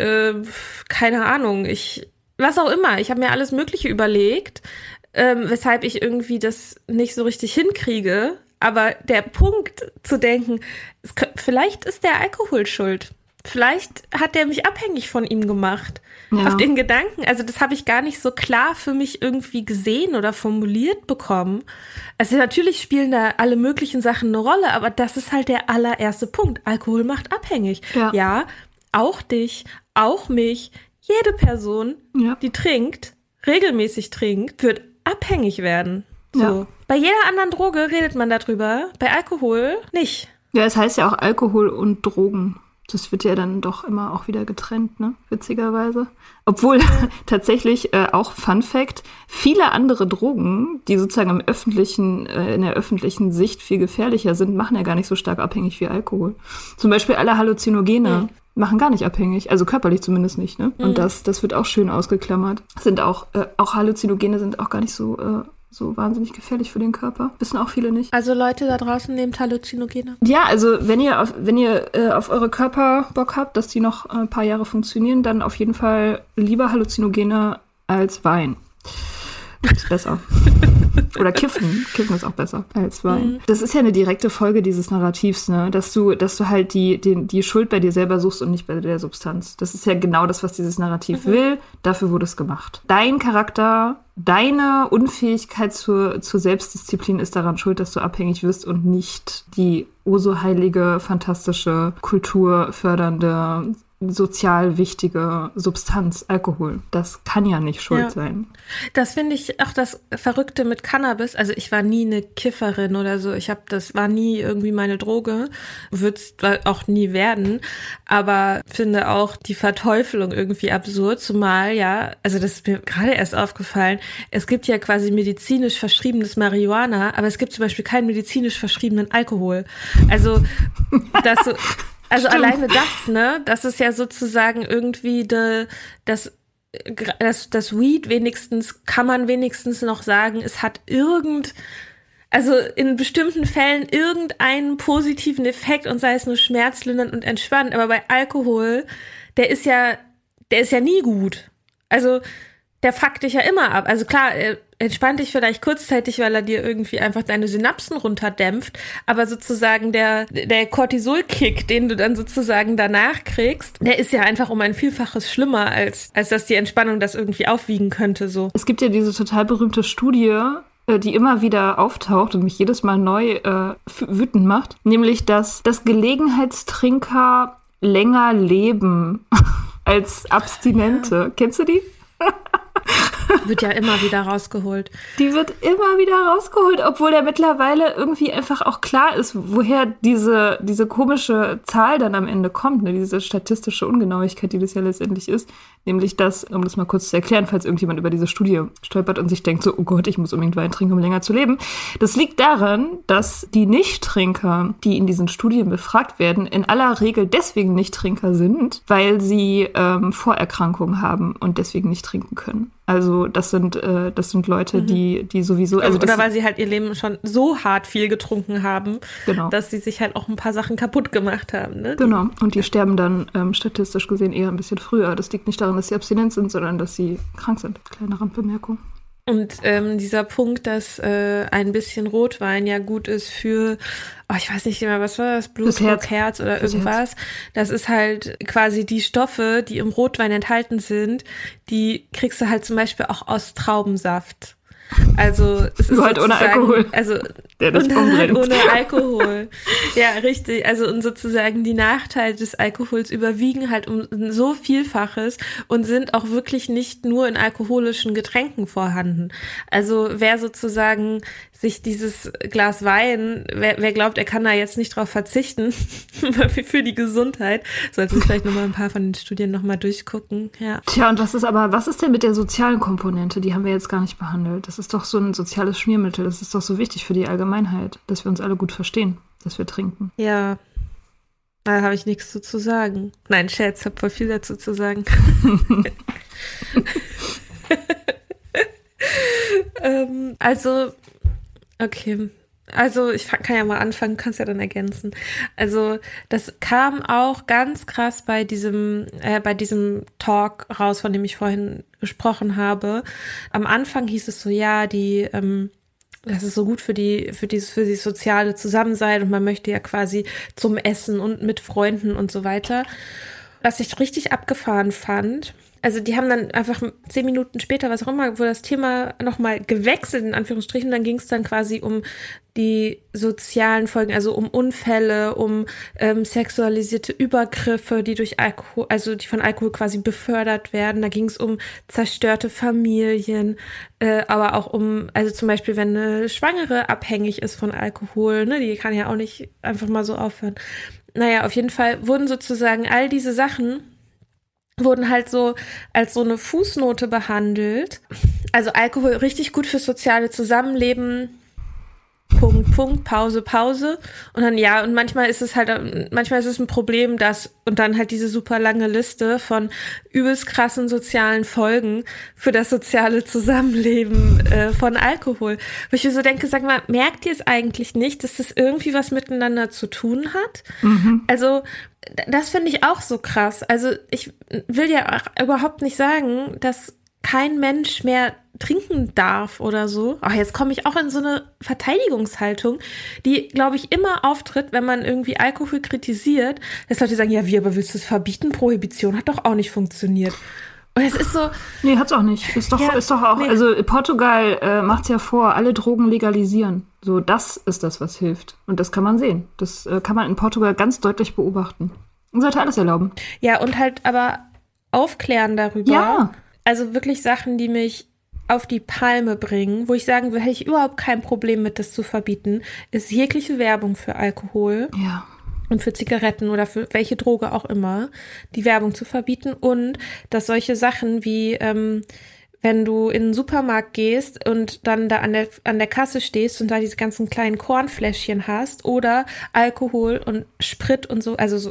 Keine Ahnung, was auch immer. Ich habe mir alles Mögliche überlegt, weshalb ich irgendwie das nicht so richtig hinkriege. Aber der Punkt zu denken, vielleicht ist der Alkohol schuld. Vielleicht hat der mich abhängig von ihm gemacht. Ja. Auf den Gedanken, also das habe ich gar nicht so klar für mich irgendwie gesehen oder formuliert bekommen. Also natürlich spielen da alle möglichen Sachen eine Rolle, aber das ist halt der allererste Punkt. Alkohol macht abhängig. Ja, auch dich, auch mich, jede Person, die regelmäßig trinkt, wird abhängig werden. So. Ja. Bei jeder anderen Droge redet man darüber, bei Alkohol nicht. Ja, es heißt ja auch Alkohol und Drogen. Das wird ja dann doch immer auch wieder getrennt, ne? Witzigerweise. Obwohl tatsächlich, auch Fun Fact, viele andere Drogen, die sozusagen in der öffentlichen Sicht viel gefährlicher sind, machen ja gar nicht so stark abhängig wie Alkohol. Zum Beispiel alle Halluzinogene machen gar nicht abhängig, also körperlich zumindest nicht, ne? Und das wird auch schön ausgeklammert. Sind auch Halluzinogene sind auch gar nicht so wahnsinnig gefährlich für den Körper. Wissen auch viele nicht. Also Leute da draußen nehmt Halluzinogene? Ja, also wenn ihr auf eure Körper Bock habt, dass die noch ein paar Jahre funktionieren, dann auf jeden Fall lieber Halluzinogene als Wein. Ist besser. Oder Kiffen. Kiffen ist auch besser als Wein. Das ist ja eine direkte Folge dieses Narrativs, ne? Dass du halt die Schuld bei dir selber suchst und nicht bei der Substanz. Das ist ja genau das, was dieses Narrativ will. Dafür wurde es gemacht. Dein Charakter, deine Unfähigkeit zur Selbstdisziplin ist daran schuld, dass du abhängig wirst und nicht die so heilige, fantastische, kulturfördernde, sozial wichtige Substanz, Alkohol. Das kann ja nicht schuld sein. Das finde ich auch das Verrückte mit Cannabis. Also ich war nie eine Kifferin oder so. Das war nie irgendwie meine Droge. Wird es auch nie werden. Aber finde auch die Verteufelung irgendwie absurd. Zumal also das ist mir gerade erst aufgefallen, es gibt ja quasi medizinisch verschriebenes Marihuana, aber es gibt zum Beispiel keinen medizinisch verschriebenen Alkohol. Also Also alleine das, ne? Das ist ja sozusagen irgendwie das Weed wenigstens, kann man wenigstens noch sagen, es hat also in bestimmten Fällen irgendeinen positiven Effekt und sei es nur schmerzlindernd und entspannend. Aber bei Alkohol, der ist ja nie gut. Also der fuckt dich ja immer ab. Also klar, entspannt dich vielleicht kurzzeitig, weil er dir irgendwie einfach deine Synapsen runterdämpft, aber sozusagen der Cortisol-Kick, den du dann sozusagen danach kriegst, der ist ja einfach um ein Vielfaches schlimmer, als dass die Entspannung das irgendwie aufwiegen könnte. So. Es gibt ja diese total berühmte Studie, die immer wieder auftaucht und mich jedes Mal neu wütend macht, nämlich, dass Gelegenheitstrinker länger leben als Abstinente. Ja. Kennst du die? Wird ja immer wieder rausgeholt. Die wird immer wieder rausgeholt, obwohl ja mittlerweile irgendwie einfach auch klar ist, woher diese komische Zahl dann am Ende kommt, ne? Diese statistische Ungenauigkeit, die das ja letztendlich ist. Nämlich das, um das mal kurz zu erklären, falls irgendjemand über diese Studie stolpert und sich denkt so, oh Gott, ich muss unbedingt Wein trinken, um länger zu leben. Das liegt daran, dass die Nichttrinker, die in diesen Studien befragt werden, in aller Regel deswegen Nichttrinker sind, weil sie Vorerkrankungen haben und deswegen nicht trinken können. Also das sind Leute, die sowieso... Also oder weil sie halt ihr Leben schon so hart viel getrunken haben, dass sie sich halt auch ein paar Sachen kaputt gemacht haben. Ne? Genau, und die sterben dann statistisch gesehen eher ein bisschen früher. Das liegt nicht daran, dass sie abstinent sind, sondern dass sie krank sind. Kleine Randbemerkung. Und dieser Punkt, dass ein bisschen Rotwein ja gut ist für, ich weiß nicht mehr, was war das, Blutdruck, Herz oder irgendwas. Das ist halt quasi die Stoffe, die im Rotwein enthalten sind, die kriegst du halt zum Beispiel auch aus Traubensaft. Also es ist halt ohne Alkohol. Also der dich und dann umbringt. Halt ohne Alkohol. Ja, richtig. Also und sozusagen die Nachteile des Alkohols überwiegen halt um so Vielfaches und sind auch wirklich nicht nur in alkoholischen Getränken vorhanden. Also wer sozusagen sich dieses Glas Wein, wer glaubt, er kann da jetzt nicht drauf verzichten für die Gesundheit, sollte sich vielleicht nochmal ein paar von den Studien nochmal durchgucken. Ja. Tja, und was ist denn mit der sozialen Komponente? Die haben wir jetzt gar nicht behandelt. Das ist doch so ein soziales Schmiermittel. Das ist doch so wichtig für die Allgemeinheit, dass wir uns alle gut verstehen, dass wir trinken. Ja, da habe ich nichts zu sagen. Nein, Scherz, habe voll viel dazu zu sagen. Okay. Also ich kann ja mal anfangen, kannst ja dann ergänzen. Also das kam auch ganz krass bei diesem Talk raus, von dem ich vorhin gesprochen habe. Am Anfang hieß es so, ja, das ist so gut für die soziale Zusammensein und man möchte ja quasi zum Essen und mit Freunden und so weiter. Was ich richtig abgefahren fand, also die haben dann einfach 10 Minuten später, was auch immer, wurde das Thema nochmal gewechselt, in Anführungsstrichen, dann ging es dann quasi um die sozialen Folgen, also um Unfälle, um sexualisierte Übergriffe, die durch Alkohol, also die von Alkohol quasi befördert werden. Da ging es um zerstörte Familien, aber auch also zum Beispiel, wenn eine Schwangere abhängig ist von Alkohol, ne, die kann ja auch nicht einfach mal so aufhören. Naja, auf jeden Fall wurden sozusagen all diese Sachen wurden halt so als so eine Fußnote behandelt. Also Alkohol richtig gut fürs soziale Zusammenleben. Punkt, Pause. Und dann ja, und manchmal ist es ein Problem, und dann halt diese super lange Liste von übelst krassen sozialen Folgen für das soziale Zusammenleben von Alkohol. Wo ich mir so denke, sag mal, merkt ihr es eigentlich nicht, dass das irgendwie was miteinander zu tun hat? Mhm. Also das finde ich auch so krass. Also ich will ja auch überhaupt nicht sagen, dass kein Mensch mehr trinken darf oder so. Ach, jetzt komme ich auch in so eine Verteidigungshaltung, die, glaube ich, immer auftritt, wenn man irgendwie Alkohol kritisiert, dass Leute sagen, ja, wie, aber willst du es verbieten? Prohibition hat doch auch nicht funktioniert. Und es ist so... Nee, hat's auch nicht. Ist doch auch... Nee. Also Portugal macht's ja vor, alle Drogen legalisieren. So, das ist das, was hilft. Und das kann man sehen. Das kann man in Portugal ganz deutlich beobachten. Und sollte alles erlauben. Ja, und halt aber aufklären darüber. Ja. Also wirklich Sachen, die mich auf die Palme bringen, wo ich sagen will, hätte ich überhaupt kein Problem mit, das zu verbieten, ist jegliche Werbung für Alkohol. Ja. Und für Zigaretten oder für welche Droge auch immer, die Werbung zu verbieten. Und dass solche Sachen wie, wenn du in den Supermarkt gehst und dann da an der Kasse stehst und da diese ganzen kleinen Kornfläschchen hast oder Alkohol und Sprit und so, also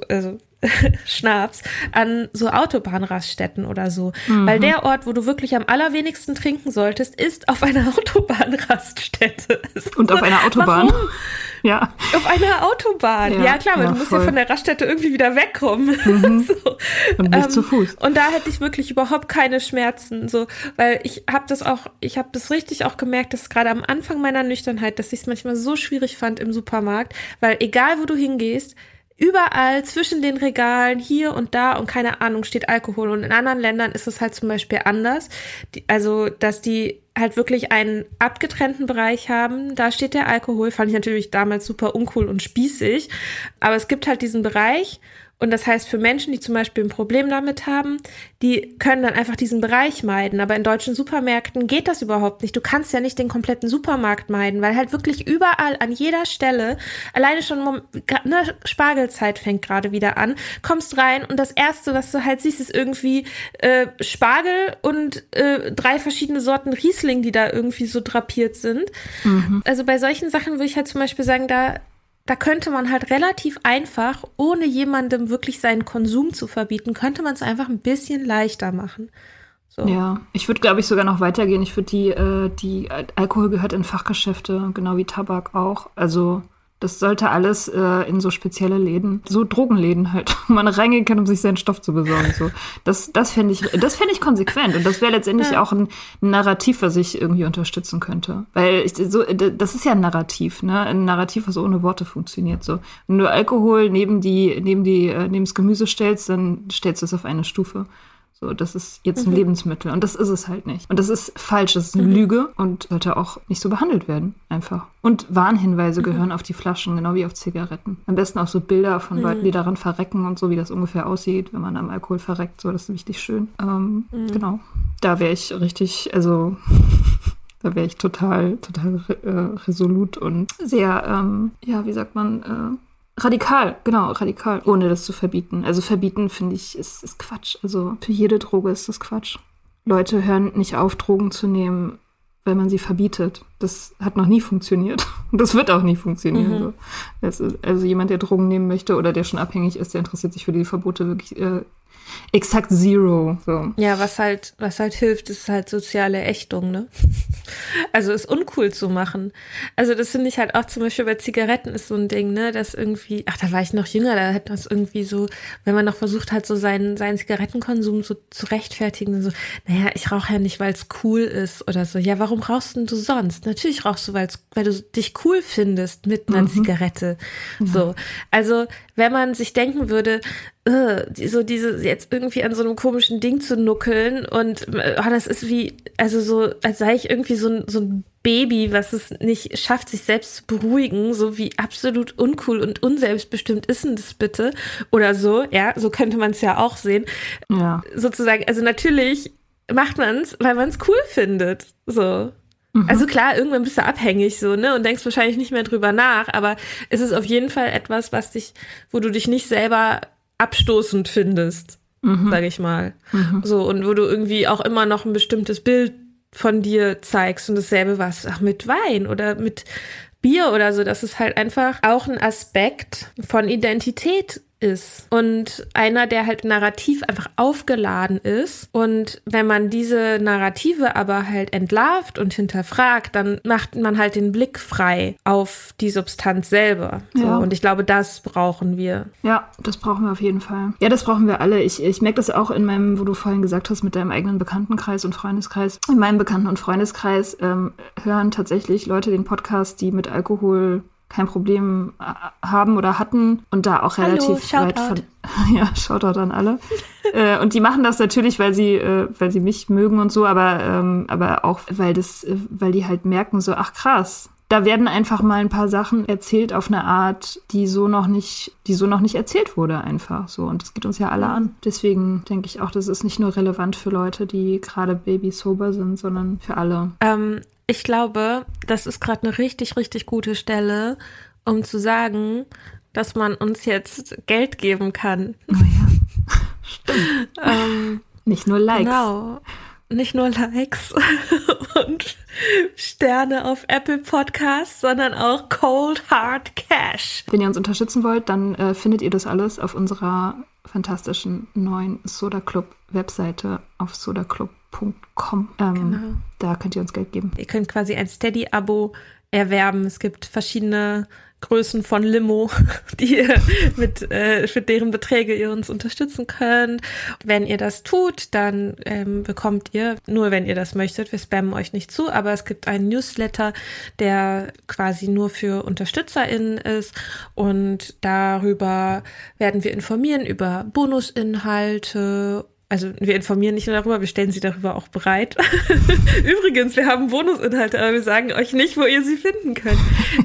Schnaps an so Autobahnraststätten oder so. Mhm. Weil der Ort, wo du wirklich am allerwenigsten trinken solltest, ist auf einer Autobahnraststätte. Und auf einer Autobahn. Warum? Ja. Auf einer Autobahn. Ja klar, weil du musst ja von der Raststätte irgendwie wieder wegkommen. Mhm. So. Und nicht zu Fuß. Und da hätte ich wirklich überhaupt keine Schmerzen. So, weil ich habe das richtig auch gemerkt, dass gerade am Anfang meiner Nüchternheit, dass ich es manchmal so schwierig fand im Supermarkt, weil egal wo du hingehst, überall zwischen den Regalen, hier und da und keine Ahnung, steht Alkohol. Und in anderen Ländern ist es halt zum Beispiel anders. Also, dass die halt wirklich einen abgetrennten Bereich haben. Da steht der Alkohol. Fand ich natürlich damals super uncool und spießig. Aber es gibt halt diesen Bereich. Und das heißt, für Menschen, die zum Beispiel ein Problem damit haben, die können dann einfach diesen Bereich meiden. Aber in deutschen Supermärkten geht das überhaupt nicht. Du kannst ja nicht den kompletten Supermarkt meiden, weil halt wirklich überall an jeder Stelle, alleine schon eine Spargelzeit fängt gerade wieder an, kommst rein und das Erste, was du halt siehst, ist irgendwie Spargel und 3 verschiedene Sorten Riesling, die da irgendwie so drapiert sind. Mhm. Also bei solchen Sachen würde ich halt zum Beispiel sagen, da könnte man halt relativ einfach, ohne jemandem wirklich seinen Konsum zu verbieten, könnte man es einfach ein bisschen leichter machen. So. Ja, ich würde, glaube ich, sogar noch weitergehen. Ich würde die Alkohol gehört in Fachgeschäfte, genau wie Tabak auch. Also das sollte alles in so spezielle Läden, so Drogenläden halt, wo man reingehen kann, um sich seinen Stoff zu besorgen. So, das fände ich konsequent. Und das wäre letztendlich auch ein Narrativ, was ich irgendwie unterstützen könnte. Weil das ist ja ein Narrativ, ne? Ein Narrativ, was ohne Worte funktioniert. So, wenn du Alkohol neben das Gemüse stellst, dann stellst du es auf eine Stufe. So, das ist jetzt ein Lebensmittel und das ist es halt nicht. Und das ist falsch, das ist eine Lüge und sollte auch nicht so behandelt werden, einfach. Und Warnhinweise gehören auf die Flaschen, genau wie auf Zigaretten. Am besten auch so Bilder von Leuten, die daran verrecken und so, wie das ungefähr aussieht, wenn man am Alkohol verreckt. So, das ist richtig schön. Genau. Da wäre ich richtig, also da wäre ich total resolut und sehr, wie sagt man, radikal, ohne das zu verbieten. Also verbieten, finde ich, ist Quatsch. Also für jede Droge ist das Quatsch. Leute hören nicht auf, Drogen zu nehmen, weil man sie verbietet. Das hat noch nie funktioniert. Und das wird auch nie funktionieren. So. Also jemand, der Drogen nehmen möchte oder der schon abhängig ist, der interessiert sich für die Verbote wirklich exakt zero. So. Ja, was halt hilft, ist halt soziale Ächtung, ne? Also ist uncool zu machen. Also das finde ich halt auch zum Beispiel bei Zigaretten ist so ein Ding, ne, dass irgendwie, da war ich noch jünger, da hat das irgendwie so, wenn man noch versucht hat, so seinen Zigarettenkonsum so zu rechtfertigen, so, naja, ich rauche ja nicht, weil es cool ist oder so. Ja, warum rauchst denn du sonst? Natürlich rauchst du, weil du dich cool findest mit einer Zigarette. So, also wenn man sich denken würde, so diese jetzt irgendwie an so einem komischen Ding zu nuckeln und das ist wie, also so, als sei ich irgendwie so ein Baby, was es nicht schafft, sich selbst zu beruhigen, so wie absolut uncool und unselbstbestimmt ist denn das bitte? Oder so, ja, so könnte man es ja auch sehen. Ja. Sozusagen, also natürlich macht man es, weil man es cool findet, so. Also klar, irgendwann bist du abhängig so, ne, und denkst wahrscheinlich nicht mehr drüber nach, aber es ist auf jeden Fall etwas, wo du dich nicht selber abstoßend findest, sage ich mal. So, und wo du irgendwie auch immer noch ein bestimmtes Bild von dir zeigst und dasselbe was, mit Wein oder mit Bier oder so, dass es halt einfach auch ein Aspekt von Identität ist und einer, der halt narrativ einfach aufgeladen ist, und wenn man diese Narrative aber halt entlarvt und hinterfragt, dann macht man halt den Blick frei auf die Substanz selber. So. Ja. Und ich glaube, das brauchen wir. Ja, das brauchen wir auf jeden Fall. Ja, das brauchen wir alle. Ich merke das auch in meinem, wo du vorhin gesagt hast, mit deinem eigenen Bekanntenkreis und Freundeskreis. In meinem Bekannten- und Freundeskreis hören tatsächlich Leute den Podcast, die mit Alkohol kein Problem haben oder hatten und da auch relativ weit von. Ja, Shoutout an alle. Und die machen das natürlich, weil sie mich mögen und so, aber auch, weil die halt merken so, ach krass, da werden einfach mal ein paar Sachen erzählt auf eine Art, die so noch nicht erzählt wurde einfach so. Und das geht uns ja alle an. Deswegen denke ich auch, das ist nicht nur relevant für Leute, die gerade baby-sober sind, sondern für alle. Ich glaube, das ist gerade eine richtig, richtig gute Stelle, um zu sagen, dass man uns jetzt Geld geben kann. Oh ja, stimmt. Nicht nur Likes. Genau, nicht nur Likes und Sterne auf Apple Podcasts, sondern auch Cold Hard Cash. Wenn ihr uns unterstützen wollt, dann findet ihr das alles auf unserer fantastischen neuen Soda Club Webseite auf sodaclub.com. Genau. Da könnt ihr uns Geld geben. Ihr könnt quasi ein Steady-Abo erwerben. Es gibt verschiedene Größen von Limo, die ihr für deren Beträge ihr uns unterstützen könnt. Wenn ihr das tut, dann bekommt ihr, nur wenn ihr das möchtet, wir spammen euch nicht zu, aber es gibt einen Newsletter, der quasi nur für UnterstützerInnen ist, und darüber werden wir informieren über Bonusinhalte. Also wir informieren nicht nur darüber, wir stellen sie darüber auch bereit. Übrigens, wir haben Bonusinhalte, aber wir sagen euch nicht, wo ihr sie finden könnt.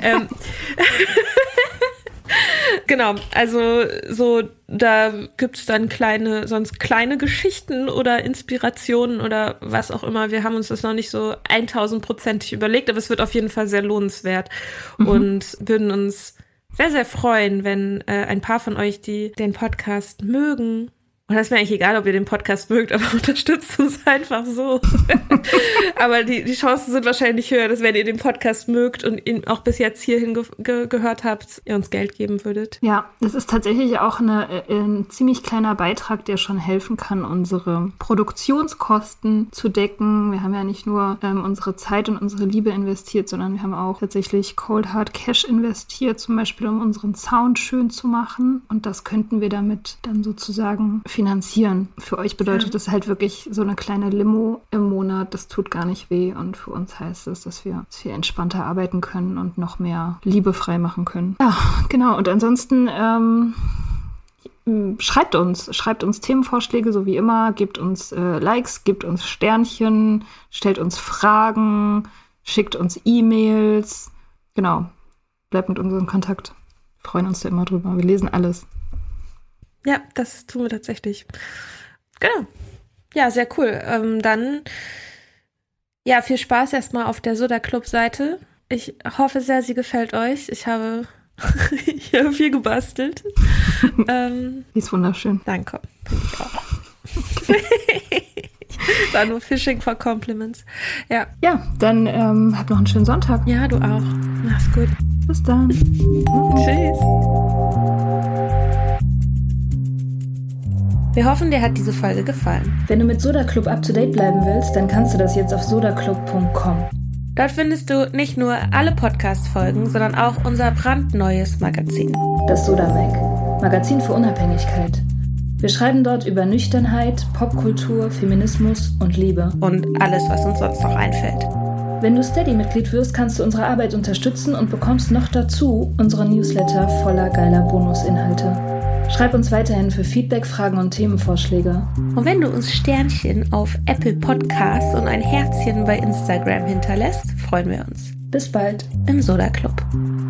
Genau, also so, da gibt's dann kleine Geschichten oder Inspirationen oder was auch immer. Wir haben uns das noch nicht so 1000%ig überlegt, aber es wird auf jeden Fall sehr lohnenswert und würden uns sehr, sehr freuen, wenn ein paar von euch, die den Podcast mögen, und das ist mir eigentlich egal, ob ihr den Podcast mögt, aber unterstützt uns einfach so. Aber die Chancen sind wahrscheinlich höher, dass wenn ihr den Podcast mögt und ihn auch bis jetzt hierhin gehört habt, ihr uns Geld geben würdet. Ja, das ist tatsächlich auch ein ziemlich kleiner Beitrag, der schon helfen kann, unsere Produktionskosten zu decken. Wir haben ja nicht nur unsere Zeit und unsere Liebe investiert, sondern wir haben auch tatsächlich Cold Hard Cash investiert, zum Beispiel um unseren Sound schön zu machen. Und das könnten wir damit dann sozusagen finanzieren. Für euch bedeutet das halt wirklich so eine kleine Limo im Monat. Das tut gar nicht weh. Und für uns heißt es, dass wir entspannter arbeiten können und noch mehr Liebe frei machen können. Ja, genau. Und ansonsten schreibt uns Themenvorschläge, so wie immer, gebt uns Likes, gebt uns Sternchen, stellt uns Fragen, schickt uns E-Mails. Genau, bleibt mit uns in Kontakt. Wir freuen uns da immer drüber. Wir lesen alles. Ja, das tun wir tatsächlich. Genau. Ja, sehr cool. Dann, ja, viel Spaß erstmal auf der Soda Club-Seite. Ich hoffe sehr, sie gefällt euch. Ich habe viel gebastelt. Die ist wunderschön. Danke. Finde ich auch. War nur Fishing for Compliments. Ja. Ja, dann habt noch einen schönen Sonntag. Ja, du auch. Mach's gut. Bis dann. Tschüss. Wir hoffen, dir hat diese Folge gefallen. Wenn du mit Soda Club up-to-date bleiben willst, dann kannst du das jetzt auf sodaclub.com. Dort findest du nicht nur alle Podcast-Folgen, sondern auch unser brandneues Magazin. Das Soda Mag. Magazin für Unabhängigkeit. Wir schreiben dort über Nüchternheit, Popkultur, Feminismus und Liebe. Und alles, was uns sonst noch einfällt. Wenn du Steady-Mitglied wirst, kannst du unsere Arbeit unterstützen und bekommst noch dazu unsere Newsletter voller geiler Bonusinhalte. Schreib uns weiterhin für Feedback, Fragen und Themenvorschläge. Und wenn du uns Sternchen auf Apple Podcasts und ein Herzchen bei Instagram hinterlässt, freuen wir uns. Bis bald im Soda Club.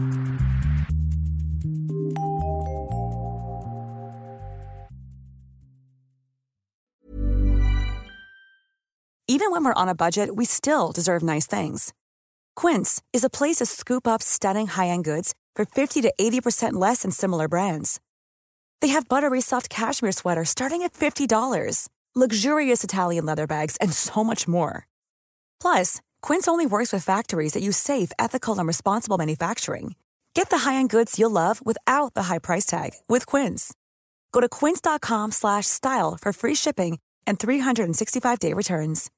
Even when we're on a budget, we still deserve nice things. Quince is a place to scoop up stunning high-end goods for 50 to 80% less than similar brands. They have buttery soft cashmere sweaters starting at $50, luxurious Italian leather bags, and so much more. Plus, Quince only works with factories that use safe, ethical, and responsible manufacturing. Get the high-end goods you'll love without the high price tag with Quince. Go to quince.com/style for free shipping and 365-day returns.